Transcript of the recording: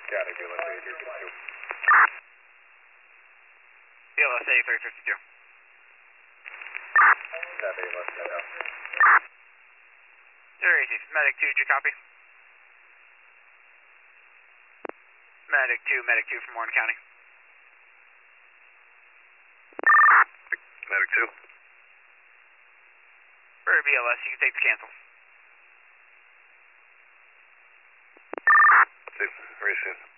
County, BLS 8352. BLS 8352. Copy, let's go now. 086, Medic 2, did you copy? Medic 2 from Warren County. Medic 2. For BLS, you can take the cancel. Very soon.